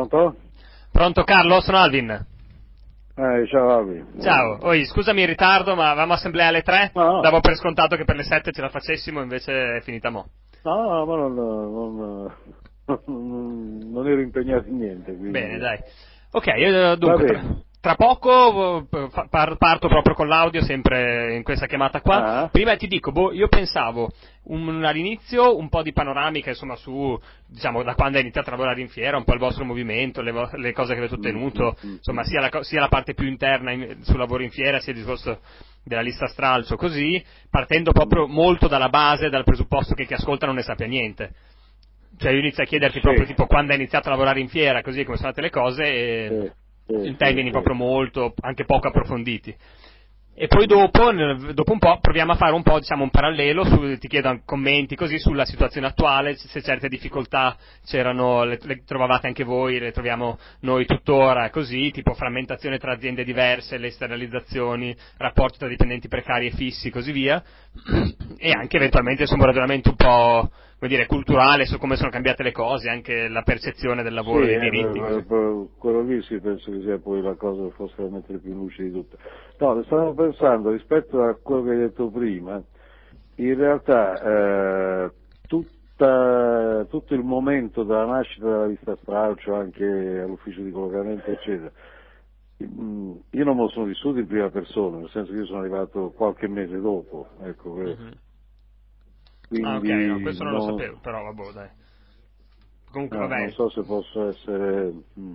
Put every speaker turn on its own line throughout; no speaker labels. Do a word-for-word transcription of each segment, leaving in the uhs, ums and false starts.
Pronto?
Pronto Carlo, sono Alvin.
Eh, ciao Alvin.
Ciao, Oi, scusami il ritardo, ma avevamo assemblea alle tre,
No, no,
davo per scontato che per le sette ce la facessimo, invece è finita mo'.
no, ma non, non, non, non ero impegnato in niente,
Bene,
quindi...
dai. Ok, io,
Va
dunque, tra,
bene.
tra poco eh, fa- par- parto proprio con l'audio, sempre in questa chiamata qua.
Ah,
Prima ti dico, boh, io pensavo un- all'inizio un po' di panoramica, insomma, su, diciamo, da quando hai iniziato a lavorare in fiera, un po' il vostro movimento, le, vo- le cose che avete
mm, mm,
ottenuto,
mm,
insomma,
mm.
sia la, co- sia la parte più interna in- sul lavoro in fiera, sia il discorso della lista stralcio, così, partendo
mm.
proprio molto dalla base, dal presupposto che chi ascolta non ne sappia niente. Cioè io inizio a chiederti proprio
Sì,
tipo quando hai iniziato a lavorare in fiera, così come sono andate le cose, e
sì, sì,
in
sì,
termini
sì.
proprio molto, anche poco approfonditi. E poi dopo, nel- dopo un po', proviamo a fare un po', diciamo, un parallelo, su, ti chiedo commenti così sulla situazione attuale, se certe difficoltà c'erano, le, le trovavate anche voi, le troviamo noi tuttora, così, tipo frammentazione tra aziende diverse, le esternalizzazioni, rapporti tra dipendenti precari e fissi, così via, e
Mm,
anche
mm, mm.
eventualmente su un ragionamento un po', come dire, culturale, su come sono cambiate le cose, anche la percezione del
Sì,
lavoro, dei
eh,
diritti,
per-
così.
per- quello lì sì, penso che sia poi la cosa che forse da mettere più in luce di tutto. No, stavo pensando, rispetto a quello che hai detto prima, in realtà eh, tutta- tutto il momento della nascita della lista stralcio, anche all'ufficio di collocamento, eccetera, mm, io non me lo sono vissuto in prima persona, nel senso che io sono arrivato qualche mese dopo, ecco, que-
Mhm. Ah, ok, no,
quindi
questo non lo
non,
sapevo, però vabbè, dai. Comunque,
eh, non
vabbè.
so se posso essere... mm,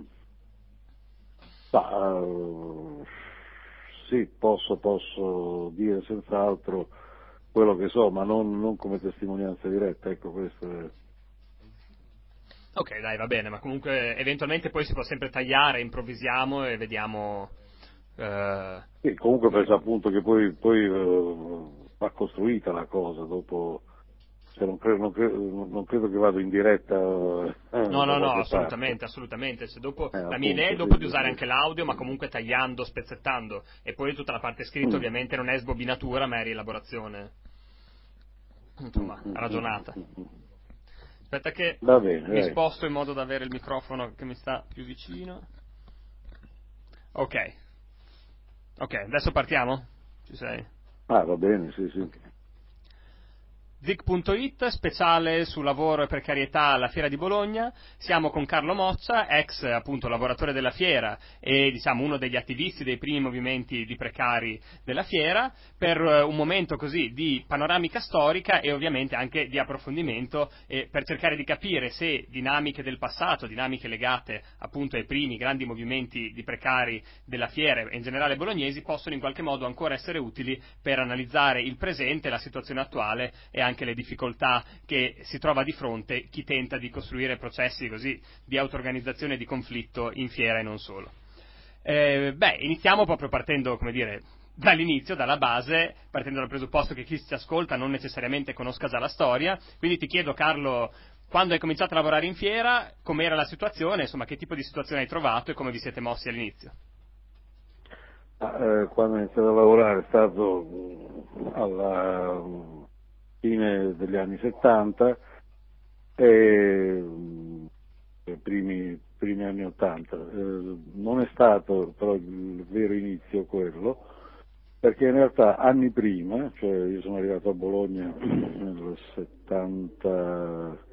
Ma, eh, sì, posso, posso dire senz'altro quello che so, ma non, non come testimonianza diretta, ecco, questo è...
Ok, dai, va bene, ma comunque eventualmente poi si può sempre tagliare, improvvisiamo e vediamo. eh,
Sì, comunque
come-
penso appunto che poi, poi eh, va costruita la cosa, dopo, cioè non, credo, non, credo, non credo che vado in diretta
No,
eh, da
no, no,
qualche parte.
assolutamente, assolutamente. Se dopo,
Eh,
la mia idea è
appunto,
dopo
sì,
di
sì,
usare
sì.
anche l'audio, ma comunque tagliando, spezzettando. E poi tutta la parte scritta
Mm,
ovviamente non è sbobinatura, ma è rielaborazione,
mm,
insomma,
mm, mm,
ragionata.
mm, mm.
Aspetta che
Va bene,
mi
dai.
sposto in modo da avere il microfono che mi sta più vicino. Ok, ok, adesso partiamo? Ci sei?
Ah, va bene, sì, sì.
Ok. Zic punto it, speciale su lavoro e precarietà alla Fiera di Bologna. Siamo con Carlo Moccia, ex appunto lavoratore della Fiera e diciamo uno degli attivisti dei primi movimenti di precari della Fiera, per eh, un momento così di panoramica storica e ovviamente anche di approfondimento, e per cercare di capire se dinamiche del passato, dinamiche legate appunto ai primi grandi movimenti di precari della Fiera e in generale bolognesi, possono in qualche modo ancora essere utili per analizzare il presente, la situazione attuale e anche le difficoltà che si trova di fronte chi tenta di costruire processi così di auto-organizzazione e di conflitto in fiera e non solo. Eh, beh, iniziamo proprio partendo, come dire, dall'inizio, dalla base, partendo dal presupposto che chi ci ascolta non necessariamente conosca già la storia, quindi ti chiedo Carlo, quando hai cominciato a lavorare in fiera, com'era la situazione, insomma che tipo di situazione hai trovato e come vi siete mossi all'inizio?
Ah, eh, quando ho iniziato a lavorare è stato mm, alla mm, fine degli anni settanta e mm, i primi, primi anni ottanta. Eh, non è stato però il vero inizio quello, perché in realtà anni prima, cioè io sono arrivato a Bologna nel settantatré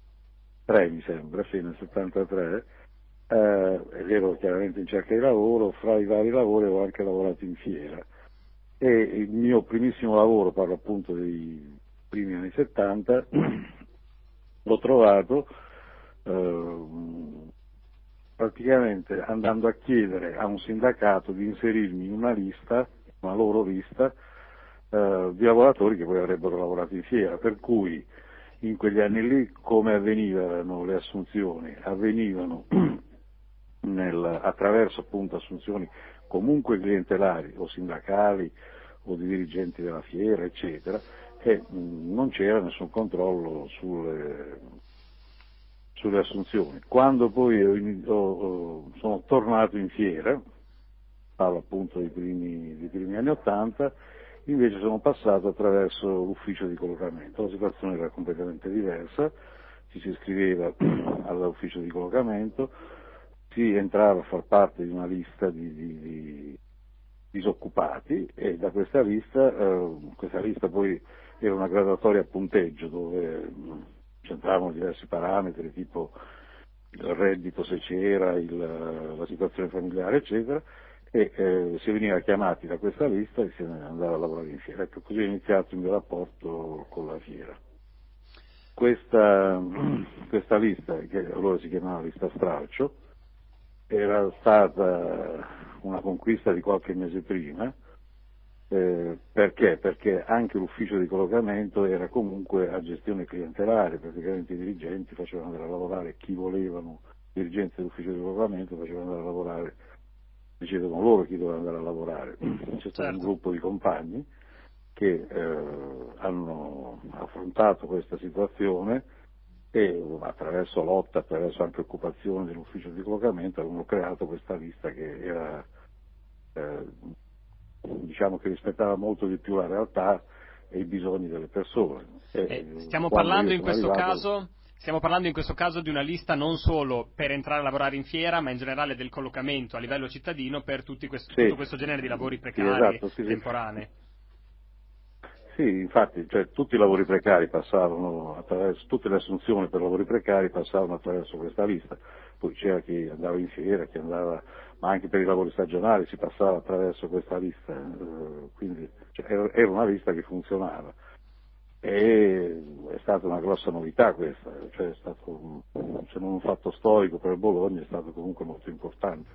mi sembra, sì, nel settantatré, eh, ed ero chiaramente in cerca di lavoro, fra i vari lavori ho anche lavorato in fiera e il mio primissimo lavoro, parlo appunto dei primi anni settanta, l'ho trovato eh, praticamente andando a chiedere a un sindacato di inserirmi in una lista, una loro lista, eh, di lavoratori che poi avrebbero lavorato in fiera, per cui in quegli anni lì come avvenivano le assunzioni? Avvenivano nel, attraverso appunto assunzioni comunque clientelari o sindacali o di dirigenti della fiera, eccetera, e mh, non c'era nessun controllo sulle, sulle assunzioni. Quando poi ho, ini- ho- ho- sono tornato in fiera, parlo appunto dei primi, dei primi anni Ottanta, invece sono passato attraverso l'ufficio di collocamento, la situazione era completamente diversa, ci si iscriveva all'ufficio di collocamento, si entrava a far parte di una lista di, di, di disoccupati, e da questa lista, eh, questa lista poi era una graduatoria a punteggio dove c'entravano diversi parametri tipo il reddito, se c'era, il, la situazione familiare, eccetera, e eh, si veniva chiamati da questa lista e si andava a lavorare in fiera. Ecco, così è iniziato il mio rapporto con la fiera. Questa, questa lista, che allora si chiamava lista stralcio, era stata una conquista di qualche mese prima. Eh, perché? Perché anche l'ufficio di collocamento era comunque a gestione clientelare, praticamente i dirigenti facevano andare a lavorare chi volevano, i dirigenti dell'ufficio di collocamento facevano andare a lavorare, decidevano loro chi doveva andare a lavorare. C'è stato
Certo.
un gruppo di compagni che eh, hanno affrontato questa situazione e attraverso lotta, attraverso anche occupazione dell'ufficio di collocamento avevano creato questa lista che era eh, diciamo che rispettava molto di più la realtà e i bisogni delle persone. E,
Eh, stiamo
quando
parlando
io
in
sono
questo
arrivato,
caso Stiamo parlando in questo caso di una lista non solo per entrare a lavorare in fiera, ma in generale del collocamento a livello cittadino per tutti questo, tutto
sì,
questo genere di lavori
sì,
precari,
esatto, sì, sì.
temporanei.
Sì, infatti, cioè, tutti i lavori precari passavano attraverso, tutte le assunzioni per lavori precari passavano attraverso questa lista. Poi c'era chi andava in fiera, chi andava, ma anche per i lavori stagionali si passava attraverso questa lista, eh, quindi cioè, era, era una lista che funzionava. E è stata una grossa novità questa, cioè è stato, se non un fatto storico per Bologna, è stato comunque molto importante.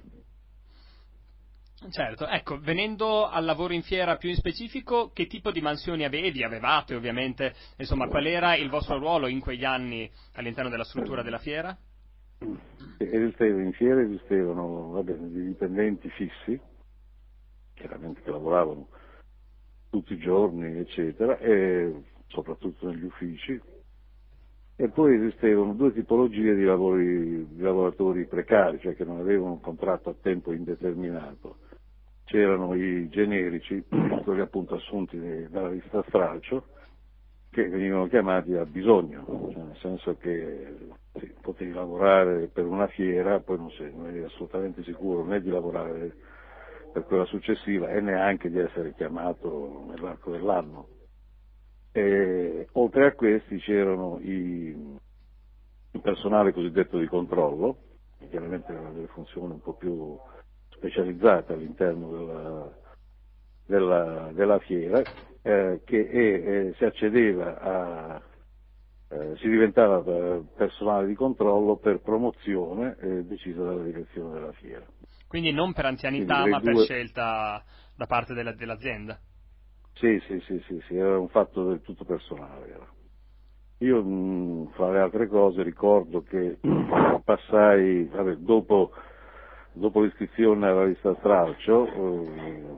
Certo, ecco, venendo al lavoro in fiera più in specifico, che tipo di mansioni avevi, avevate ovviamente, insomma, qual era il vostro ruolo in quegli anni all'interno della struttura della fiera?
Esisteva in fiera, esistevano vabbè, dei dipendenti fissi, chiaramente che lavoravano tutti i giorni, eccetera, e soprattutto negli uffici, e poi esistevano due tipologie di, lavori, di lavoratori precari, cioè che non avevano un contratto a tempo indeterminato. C'erano i generici, quelli appunto assunti dalla lista stralcio, che venivano chiamati a bisogno, cioè nel senso che sì, potevi lavorare per una fiera, poi non, sei, non eri assolutamente sicuro né di lavorare per quella successiva e neanche di essere chiamato nell'arco dell'anno. E, oltre a questi c'erano i, il personale cosiddetto di controllo, che chiaramente aveva delle funzioni un po' più specializzate all'interno della, della, della fiera, eh, che eh, si accedeva a, eh, si diventava personale di controllo per promozione eh, decisa dalla direzione della fiera.
Quindi non per
Quindi
anzianità,
le
ma per
due,
scelta da parte della- dell'azienda.
sì, sì, sì, sì, sì, era un fatto del tutto personale. Era. Io, mh, fra le altre cose, ricordo che passai, vabbè, dopo, dopo l'iscrizione alla lista stralcio, eh,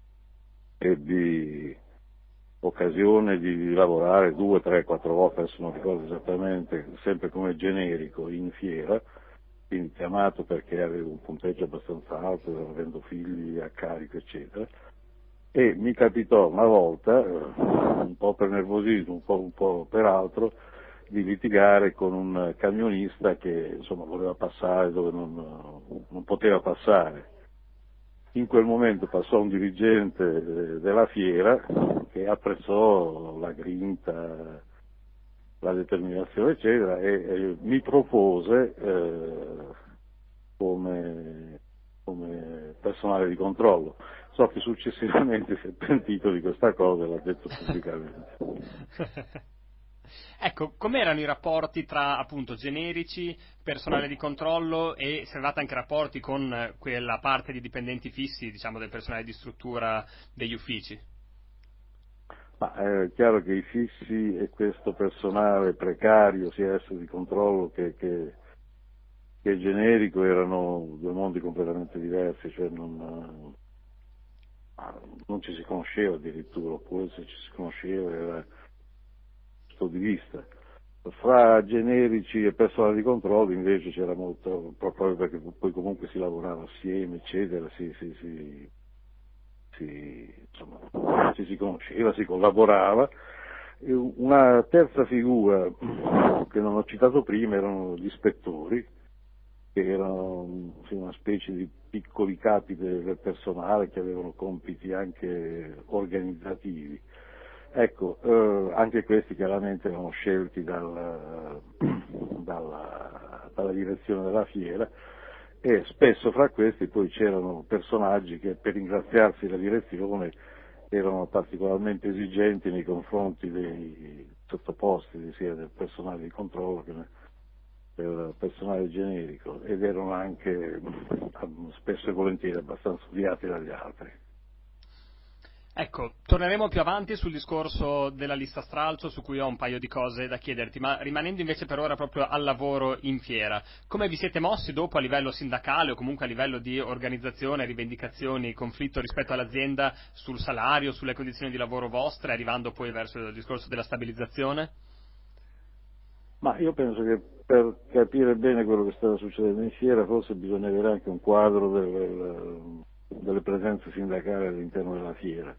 ebbi occasione di lavorare due, tre, quattro volte, adesso non ricordo esattamente, sempre come generico in fiera, quindi chiamato perché avevo un punteggio abbastanza alto, avendo figli a carico, eccetera. E mi capitò una volta, eh, un po' per nervosismo, un po', un po' per altro, di litigare con un camionista che insomma voleva passare dove non, non poteva passare. In quel momento passò un dirigente eh, della fiera che apprezzò la grinta, la determinazione, eccetera, e, e mi propose eh, come, come personale di controllo. So che successivamente si è pentito di questa cosa e l'ha detto pubblicamente.
Ecco, com'erano i rapporti tra appunto generici, personale di controllo e se avevate anche rapporti con eh, quella parte di dipendenti fissi, diciamo, del personale di struttura degli uffici?
Ma è chiaro che i fissi e questo personale precario, sia esso di controllo che, che, che generico, erano due mondi completamente diversi, cioè non, non ci si conosceva addirittura, oppure se ci si conosceva era punto di vista. Fra generici e personale di controllo invece c'era molto, proprio perché poi comunque si lavorava assieme, eccetera, si, si, si, si, insomma, ci si conosceva, si collaborava. E una terza figura che non ho citato prima erano gli ispettori, che erano sì, una specie di piccoli capi del personale che avevano compiti anche organizzativi. Ecco, eh, anche questi chiaramente erano scelti dal, dalla, dalla direzione della fiera, e spesso fra questi poi c'erano personaggi che, per ringraziarsi la direzione, erano particolarmente esigenti nei confronti dei sottoposti, sia del personale di controllo che del personale generico, ed erano anche spesso e volentieri abbastanza odiati dagli altri.
Ecco, torneremo più avanti sul discorso della lista stralcio, su cui ho un paio di cose da chiederti, ma rimanendo invece per ora proprio al lavoro in fiera, come vi siete mossi dopo a livello sindacale o comunque a livello di organizzazione, rivendicazioni, conflitto rispetto all'azienda sul salario, sulle condizioni di lavoro vostre, arrivando poi verso il discorso della stabilizzazione?
Ma io penso che per capire bene quello che stava succedendo in fiera forse bisogna avere anche un quadro delle, delle presenze sindacali all'interno della fiera.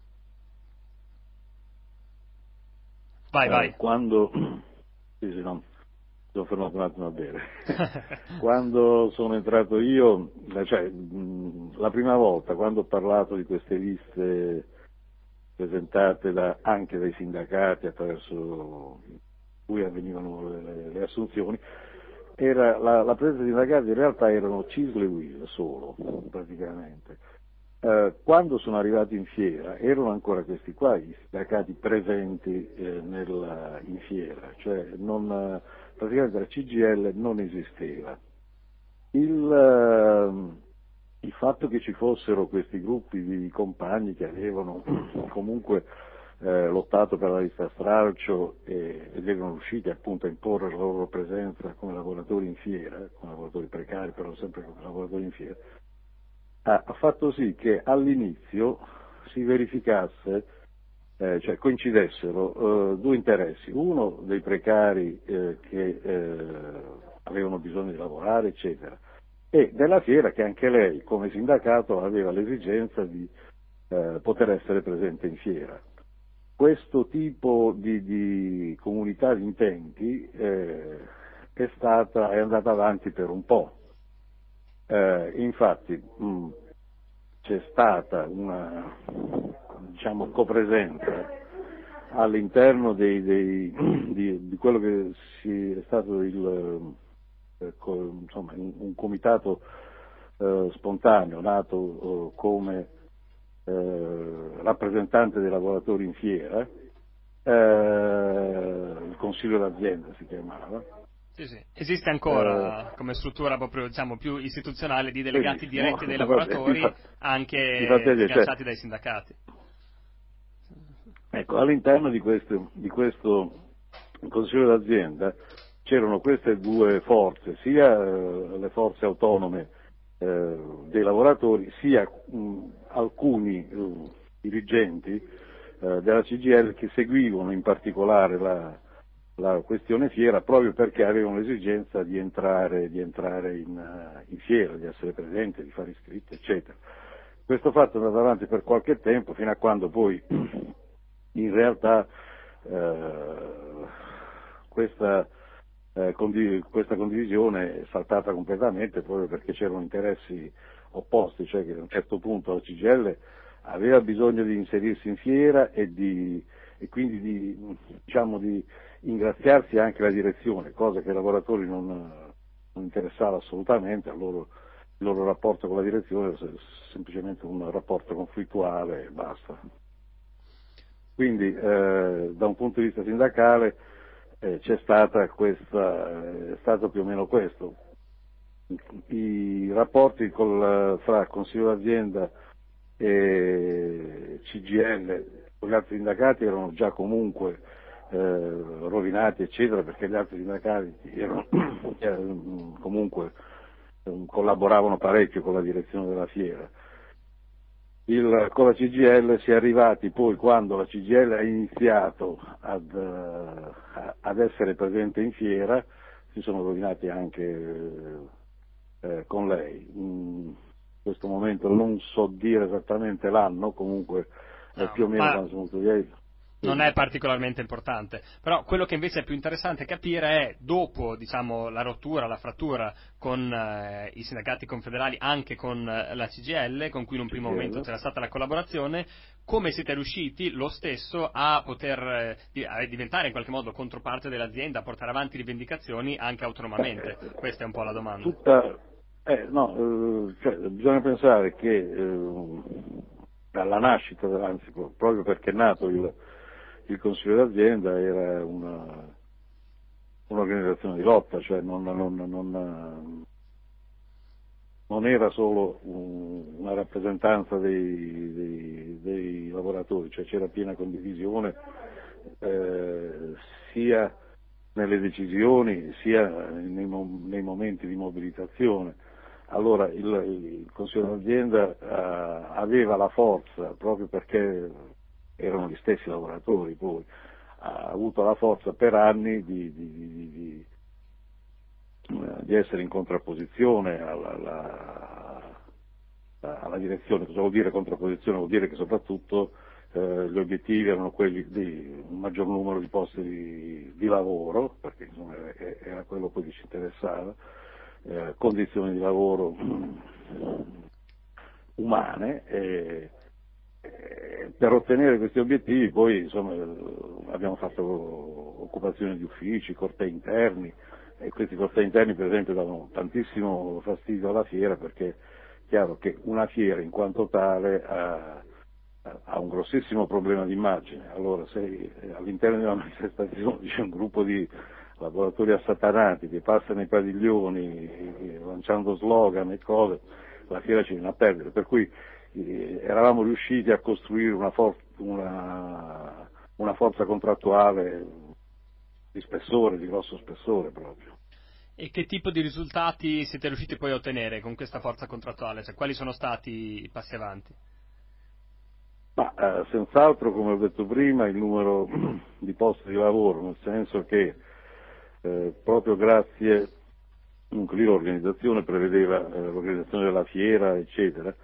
Vai, vai.
Eh, quando sì, sì, no, sono fermato un attimo a bere. Quando sono entrato io, cioè mh, la prima volta, quando ho parlato di queste liste presentate da, anche dai sindacati attraverso cui avvenivano le, le assunzioni, era la, la presenza di sindacati in realtà erano Cisl e Will solo, praticamente. Eh, quando sono arrivati in fiera erano ancora questi qua i sindacati presenti eh, nella, in fiera, cioè non, praticamente la C G I L non esisteva. Il, eh, il fatto che ci fossero questi gruppi di compagni che avevano comunque eh, lottato per la lista stralcio e, ed erano riusciti appunto a imporre la loro presenza come lavoratori in fiera, come lavoratori precari, però sempre come lavoratori in fiera, ha, ha fatto sì che all'inizio si verificasse, eh, cioè coincidessero eh, due interessi, uno dei precari eh, che eh, avevano bisogno di lavorare, eccetera, e della fiera che anche lei come sindacato aveva l'esigenza di eh, poter essere presente in fiera. Questo tipo di, di comunità di intenti eh, è, stata, è andata avanti per un po'. Eh, infatti mh, c'è stata una, diciamo, copresenza all'interno dei, dei, di, di quello che si, è stato il, eh, co, insomma, un, un comitato eh, spontaneo nato eh, come eh, rappresentante dei lavoratori in fiera, eh, il consiglio d'azienda si chiamava.
Sì, sì. Esiste
Eh,
ancora come struttura proprio, diciamo, più istituzionale di delegati
benissimo,
diretti dei
vabbè, mi
lavoratori,
fa, mi fa
anche
piacere, cioè,
sganciati dai sindacati.
ecco, all'interno di questo, di questo consiglio d'azienda c'erano queste due forze, sia eh, le forze autonome eh, dei lavoratori, sia mh, alcuni eh, dirigenti eh, della C G I L che seguivano in particolare la, la questione fiera proprio perché avevano l'esigenza di entrare, di entrare in, uh, in fiera, di essere presenti, di fare iscritti, eccetera. Questo fatto è andato avanti per qualche tempo, fino a quando poi in realtà eh, questa, eh, condiv- questa condivisione è saltata completamente proprio perché c'erano interessi opposti, cioè che a un certo punto la C G I L aveva bisogno di inserirsi in fiera e, di, e quindi di, diciamo, di ingraziarsi anche la direzione, cosa che ai lavoratori non, non interessava assolutamente, a loro, il loro rapporto con la direzione è semplicemente un rapporto conflittuale e basta. Quindi eh, da un punto di vista sindacale eh, c'è stata questa, è stato più o meno questo. I rapporti col, fra Consiglio d'azienda e C G I L con gli altri sindacati erano già comunque eh, rovinati, eccetera, perché gli altri sindacati erano, erano, comunque eh, collaboravano parecchio con la direzione della fiera. Il, con la C G I L si è arrivati poi quando la C G I L ha iniziato ad, uh, ad essere presente in fiera, si sono rovinati anche eh, con lei. In questo momento non so dire esattamente l'anno, comunque eh,
No,
più o meno
ma
quando sono venuto ieri.
non è particolarmente importante, però quello che invece è più interessante capire è, dopo diciamo la rottura, la frattura con eh, i sindacati confederali, anche con eh, la C G I L, con cui in un primo momento c'era stata la collaborazione, come siete riusciti lo stesso a poter eh, di- a diventare in qualche modo controparte dell'azienda, a portare avanti rivendicazioni anche autonomamente?
Beh,
Questa è un po' la domanda.
tutta, eh, no, eh, cioè, bisogna pensare che eh, dalla nascita, anzi proprio perché è nato il, il Consiglio d'azienda, era una, un'organizzazione di lotta, cioè non, non, non, non era solo un, una rappresentanza dei, dei, dei lavoratori, cioè c'era piena condivisione eh, sia nelle decisioni sia nei, nei momenti di mobilitazione. Allora il, il Consiglio d'azienda eh, aveva la forza, proprio perché erano gli stessi lavoratori poi, ha avuto la forza per anni di, di, di, di di essere in contrapposizione alla, alla, alla direzione. Cosa vuol dire contrapposizione? Vuol dire che soprattutto eh, gli obiettivi erano quelli di un maggior numero di posti di, di lavoro, perché insomma, era quello poi che ci interessava, eh, condizioni di lavoro umane. E, e per ottenere questi obiettivi poi insomma, abbiamo fatto occupazioni di uffici, cortei interni, e questi cortei interni per esempio davano tantissimo fastidio alla fiera, perché è chiaro che una fiera in quanto tale ha, ha un grossissimo problema di immagine. Allora se all'interno di una manifestazione c'è un gruppo di lavoratori assatanati che passano i padiglioni lanciando slogan e cose, la fiera ci viene a perdere, per cui eh, eravamo riusciti a costruire una, for- una, una forza contrattuale di spessore, di grosso spessore proprio.
E che tipo di risultati siete riusciti poi a ottenere con questa forza contrattuale? Cioè, quali sono stati i passi avanti?
Ma eh, senz'altro, come ho detto prima, il numero di posti di lavoro, nel senso che eh, proprio grazie, comunque lì l'organizzazione prevedeva, eh, l'organizzazione della fiera, eccetera,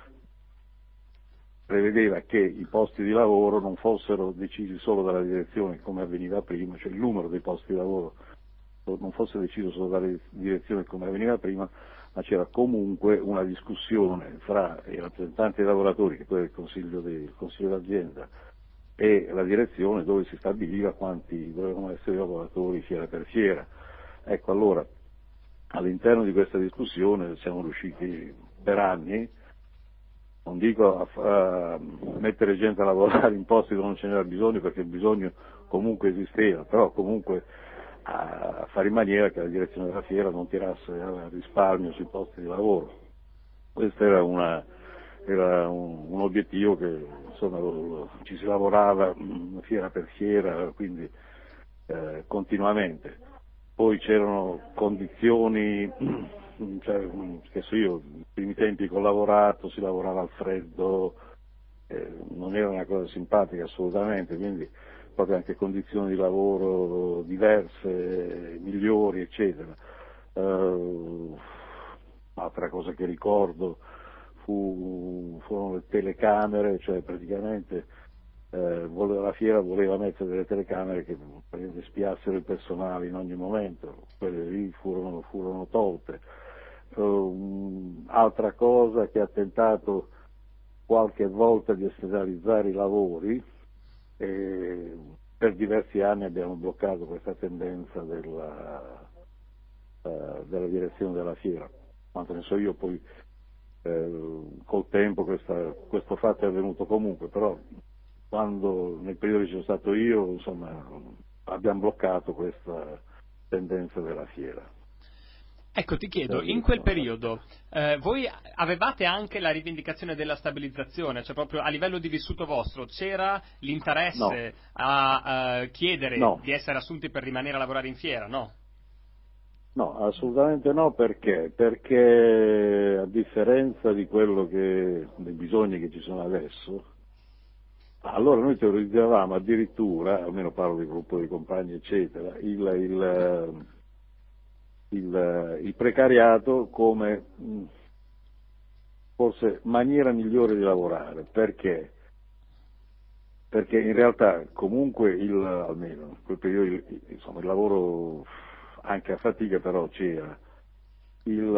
prevedeva che i posti di lavoro non fossero decisi solo dalla direzione come avveniva prima, cioè il numero dei posti di lavoro non fosse deciso solo dalla direzione come avveniva prima, ma c'era comunque una discussione fra i rappresentanti dei lavoratori, che poi è il consiglio, di, il consiglio d'azienda, e la direzione, dove si stabiliva quanti dovevano essere i lavoratori fiera per fiera. Ecco, allora, all'interno di questa discussione siamo riusciti per anni, non dico a, a mettere gente a lavorare in posti dove non ce n'era bisogno, perché il bisogno comunque esisteva, però comunque a fare in maniera che la direzione della fiera non tirasse a risparmio sui posti di lavoro. Questo era, una, era un, un obiettivo che insomma, lo, lo, ci si lavorava fiera per fiera, quindi eh, continuamente. Poi c'erano condizioni, cioè, che so io, nei primi tempi che ho lavorato si lavorava al freddo, eh, non era una cosa simpatica assolutamente, quindi proprio anche condizioni di lavoro diverse, migliori, eccetera. Uh, altra cosa che ricordo fu, furono le telecamere, cioè praticamente eh, la fiera voleva mettere delle telecamere che spiassero il personale in ogni momento, quelle lì furono, furono tolte. Uh, altra cosa che ha tentato qualche volta di esternalizzare i lavori, e per diversi anni abbiamo bloccato questa tendenza della, uh, della direzione della fiera. Quanto ne so io, poi eh, col tempo questa, questo fatto è avvenuto comunque, però quando nel periodo che ci sono stato io, insomma, abbiamo bloccato questa tendenza della fiera.
Ecco, ti chiedo, in quel periodo eh, voi avevate anche la rivendicazione della stabilizzazione, cioè proprio a livello di vissuto vostro c'era l'interesse
No,
a uh, chiedere
no,
di essere assunti per rimanere a lavorare in fiera, no?
no, assolutamente no, perché? Perché a differenza di quello che, dei bisogni che ci sono adesso, allora noi teorizzavamo addirittura, almeno parlo di gruppo di compagni eccetera, il, il, il, il precariato come mh, forse maniera migliore di lavorare, perché? perché in realtà comunque il, almeno in quel periodo, il, insomma, il lavoro anche a fatica però c'era. Il,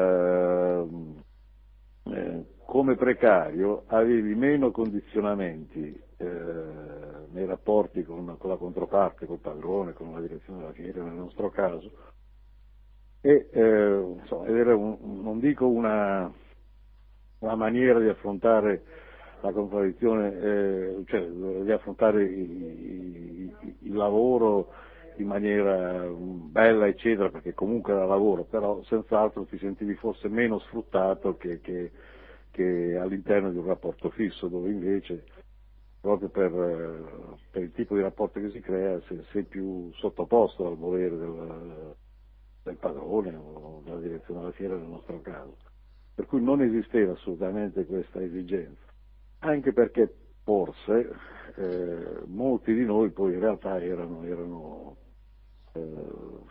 eh, eh, come precario avevi meno condizionamenti eh, nei rapporti con, con la controparte, col padrone, con la direzione della fiera nel nostro caso, e eh, insomma, ed era un, non dico una, una maniera di affrontare la contraddizione, eh, cioè di affrontare il, il, il lavoro in maniera bella eccetera, perché comunque era lavoro, però senz'altro ti sentivi forse meno sfruttato che, che, che all'interno di un rapporto fisso, dove invece proprio per, per il tipo di rapporto che si crea sei, sei più sottoposto al volere del, del padrone o della direzione della fiera nel nostro caso. Per cui non esisteva assolutamente questa esigenza, anche perché forse eh, molti di noi poi in realtà erano, erano eh,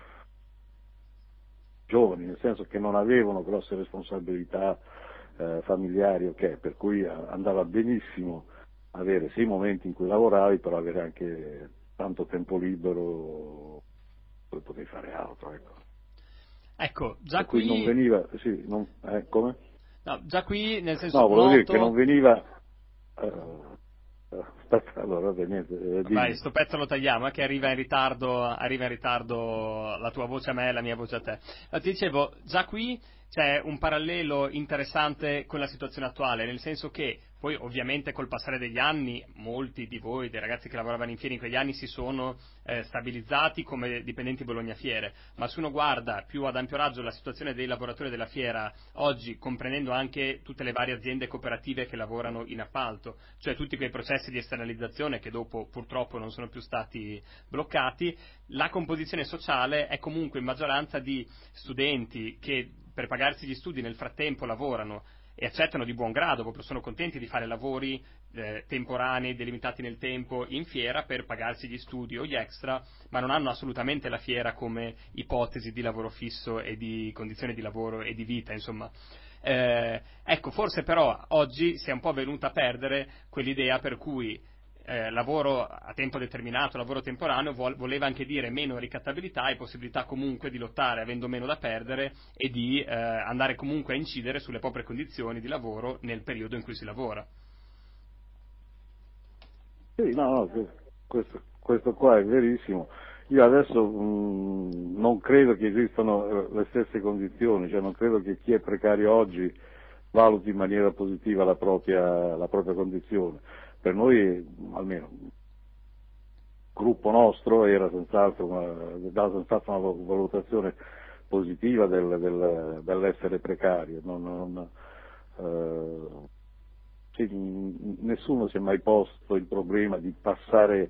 giovani, nel senso che non avevano grosse responsabilità eh, familiari, ok, per cui andava benissimo avere sì momenti in cui lavoravi, però avere anche tanto tempo libero, poi potevi fare altro, ecco.
Ecco, già
Per cui non
qui,
veniva, sì, non, eh, come?
no, già qui nel senso
No, volevo dire che non
noto.
veniva, eh, eh, aspetta, allora, vabbè, niente, eh,
Vai,
dimmi.
sto pezzo lo tagliamo, è che arriva in ritardo, arriva in ritardo la tua voce a me e la mia voce a te. Ma ti dicevo, già qui c'è un parallelo interessante con la situazione attuale, nel senso che poi ovviamente col passare degli anni molti di voi, dei ragazzi che lavoravano in fiera in quegli anni, si sono eh, stabilizzati come dipendenti Bologna Fiere, ma se uno guarda più ad ampio raggio la situazione dei lavoratori della fiera oggi, comprendendo anche tutte le varie aziende cooperative che lavorano in appalto, cioè tutti quei processi di esternalizzazione che dopo purtroppo non sono più stati bloccati, la composizione sociale è comunque in maggioranza di studenti che per pagarsi gli studi nel frattempo lavorano e accettano di buon grado, proprio sono contenti di fare lavori eh, temporanei, delimitati nel tempo in fiera per pagarsi gli studi o gli extra, ma non hanno assolutamente la fiera come ipotesi di lavoro fisso e di condizioni di lavoro e di vita, insomma. Eh, ecco, forse però oggi si è un po' venuta a perdere quell'idea per cui eh, lavoro a tempo determinato, lavoro temporaneo, vuol, voleva anche dire meno ricattabilità e possibilità comunque di lottare avendo meno da perdere e di eh, andare comunque a incidere sulle proprie condizioni di lavoro nel periodo in cui si lavora.
Sì, no, no, questo, questo qua è verissimo. Io adesso mh, non credo che esistano eh, le stesse condizioni, cioè non credo che chi è precario oggi valuti in maniera positiva la propria, la propria condizione. Per noi, almeno, il gruppo nostro era senz'altro una, dava senz'altro una valutazione positiva del, del, dell'essere precario. Non, non, eh, sì, nessuno si è mai posto il problema di passare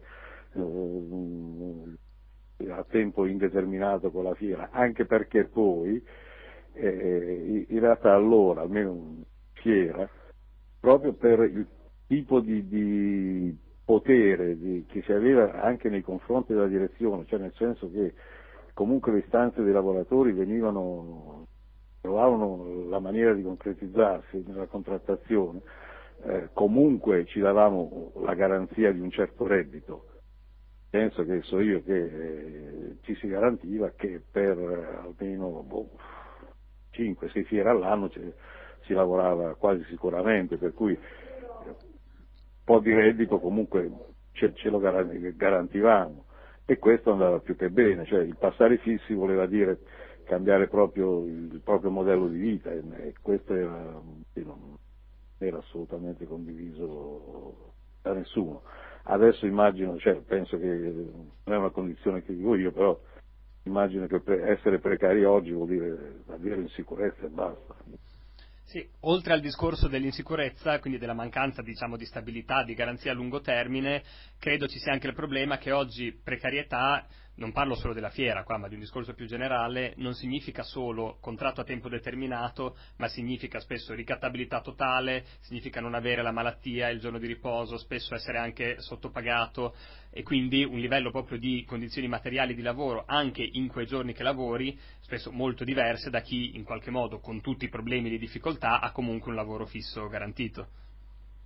eh, a tempo indeterminato con la fiera, anche perché poi eh, in realtà allora, almeno in fiera, proprio per il tipo di, di potere di, che si aveva anche nei confronti della direzione, cioè nel senso che comunque le istanze dei lavoratori venivano, trovavano la maniera di concretizzarsi nella contrattazione, eh, comunque ci davamo la garanzia di un certo reddito. Penso che so io che eh, ci si garantiva che per eh, almeno boh, cinque sei fiere all'anno ci, si lavorava quasi sicuramente, per cui un po' di reddito comunque ce, ce lo garantivamo, e questo andava più che bene, cioè il passare fissi voleva dire cambiare proprio il proprio modello di vita, e, e questo era, non era assolutamente condiviso da nessuno. Adesso immagino, cioè penso che non è una condizione che vivo io, però immagino che pre- essere precari oggi vuol dire avere insicurezza e basta.
Sì, oltre al discorso dell'insicurezza, quindi della mancanza, diciamo, di stabilità, di garanzia a lungo termine, credo ci sia anche il problema che oggi precarietà, non parlo solo della fiera qua, ma di un discorso più generale, non significa solo contratto a tempo determinato, ma significa spesso ricattabilità totale, significa non avere la malattia, il giorno di riposo, spesso essere anche sottopagato, e quindi un livello proprio di condizioni materiali di lavoro anche in quei giorni che lavori spesso molto diverse da chi in qualche modo con tutti i problemi di difficoltà ha comunque un lavoro fisso garantito.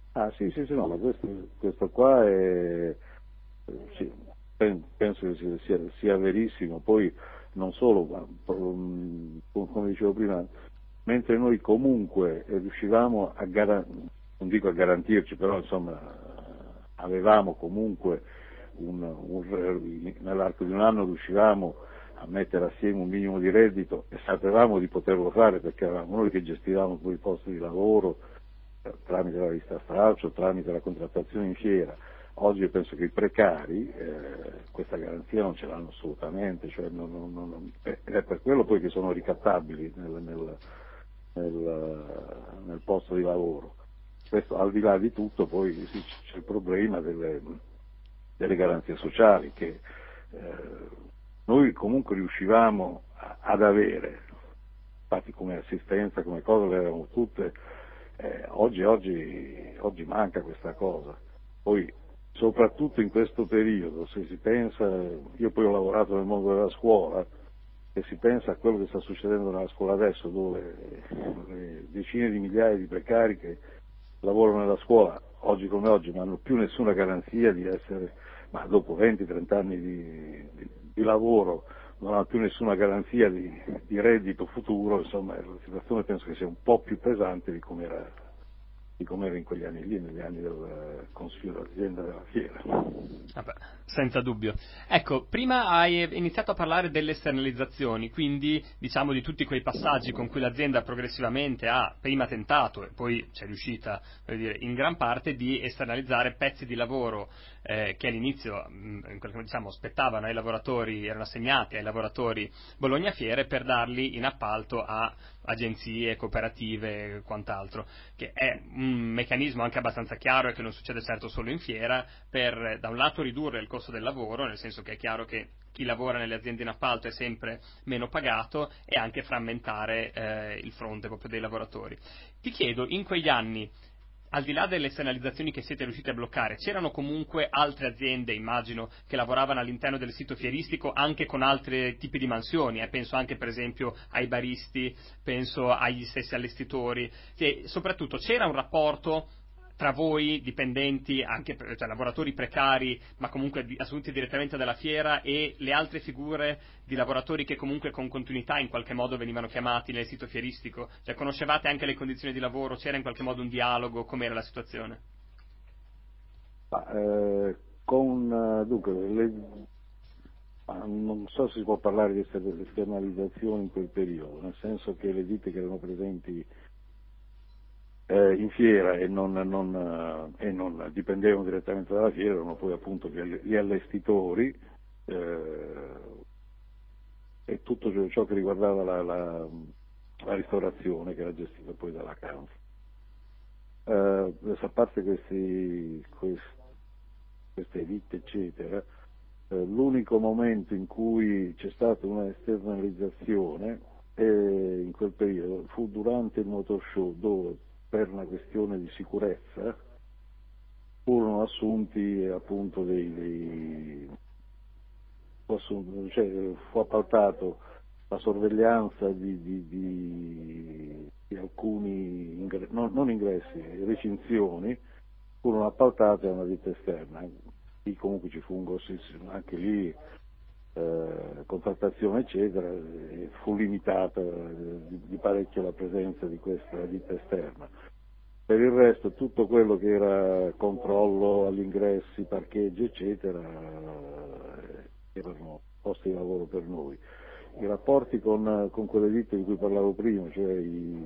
Ah sì, sì, sì, no, ma questo, questo qua è, sì, pen- penso che sia, sia, sia verissimo, poi non solo, ma, mm, come dicevo prima, mentre noi comunque riuscivamo a garantire, non dico a garantirci, però insomma avevamo comunque un, un, nell'arco di un anno riuscivamo a mettere assieme un minimo di reddito e sapevamo di poterlo fare perché eravamo noi che gestivamo poi i posti di lavoro eh, tramite la lista stralcio, tramite la contrattazione in fiera. Oggi io penso che i precari eh, questa garanzia non ce l'hanno assolutamente, cioè non, non, non, ed è per quello poi che sono ricattabili nel, nel, nel, nel posto di lavoro. Questo al di là di tutto poi sì, c'è il problema delle, delle garanzie sociali che eh, noi comunque riuscivamo a, ad avere, infatti come assistenza, come cose le avevamo tutte, eh, oggi, oggi, oggi manca questa cosa. Poi soprattutto in questo periodo, se si pensa, io poi ho lavorato nel mondo della scuola, e si pensa a quello che sta succedendo nella scuola adesso, dove le decine di migliaia di precari che lavorano nella scuola, oggi come oggi, non hanno più nessuna garanzia di essere, ma dopo venti trenta anni di, di, di lavoro, non hanno più nessuna garanzia di, di reddito futuro, insomma la situazione penso che sia un po' più pesante di come era di come era in quegli anni lì, negli anni del consiglio d'azienda della fiera.
Vabbè, senza dubbio. Ecco, prima hai iniziato a parlare delle esternalizzazioni, quindi diciamo di tutti quei passaggi con cui l'azienda progressivamente ha prima tentato e poi c'è riuscita, voglio dire, in gran parte di esternalizzare pezzi di lavoro eh, che all'inizio mh, in qualche modo, diciamo, spettavano ai lavoratori, erano assegnati ai lavoratori Bologna Fiere per darli in appalto a agenzie, cooperative e quant'altro, che è un meccanismo anche abbastanza chiaro e che non succede certo solo in fiera, per da un lato ridurre il costo del lavoro, nel senso che è chiaro che chi lavora nelle aziende in appalto è sempre meno pagato, e anche frammentare eh, il fronte proprio dei lavoratori. Ti chiedo, in quegli anni, al di là delle esternalizzazioni che siete riusciti a bloccare, c'erano comunque altre aziende, immagino, che lavoravano all'interno del sito fieristico anche con altri tipi di mansioni, eh? Penso anche per esempio ai baristi, penso agli stessi allestitori, e soprattutto c'era un rapporto tra voi dipendenti, anche cioè, lavoratori precari, ma comunque di, assunti direttamente dalla fiera, e le altre figure di lavoratori che comunque con continuità in qualche modo venivano chiamati nel sito fieristico? Cioè conoscevate anche le condizioni di lavoro? C'era in qualche modo un dialogo? Com'era la situazione?
Ma, eh, con, dunque, le, ma non so se si può parlare di esternalizzazione in quel periodo, nel senso che le ditte che erano presenti eh, in fiera e non, non, eh, e non dipendevano direttamente dalla fiera erano poi appunto gli, gli allestitori eh, e tutto ciò, ciò che riguardava la, la, la ristorazione che era gestita poi dalla Canf. Eh, adesso a parte questi, questi, queste ditte eccetera, eh, l'unico momento in cui c'è stata una esternalizzazione eh, in quel periodo fu durante il motor show, dove per una questione di sicurezza furono assunti appunto dei, dei fu, assunto, cioè, fu appaltato la sorveglianza di, di, di, di alcuni ingressi, non, non ingressi, recinzioni, furono appaltate a una ditta esterna. Lì comunque ci fu un grossissimo, anche lì eh, contrattazione eccetera, e fu limitata eh, di, di parecchio la presenza di questa ditta esterna. Per il resto tutto quello che era controllo agli ingressi, parcheggi eccetera eh, erano posti di lavoro per noi. I rapporti con, con quelle ditte di cui parlavo prima, cioè i,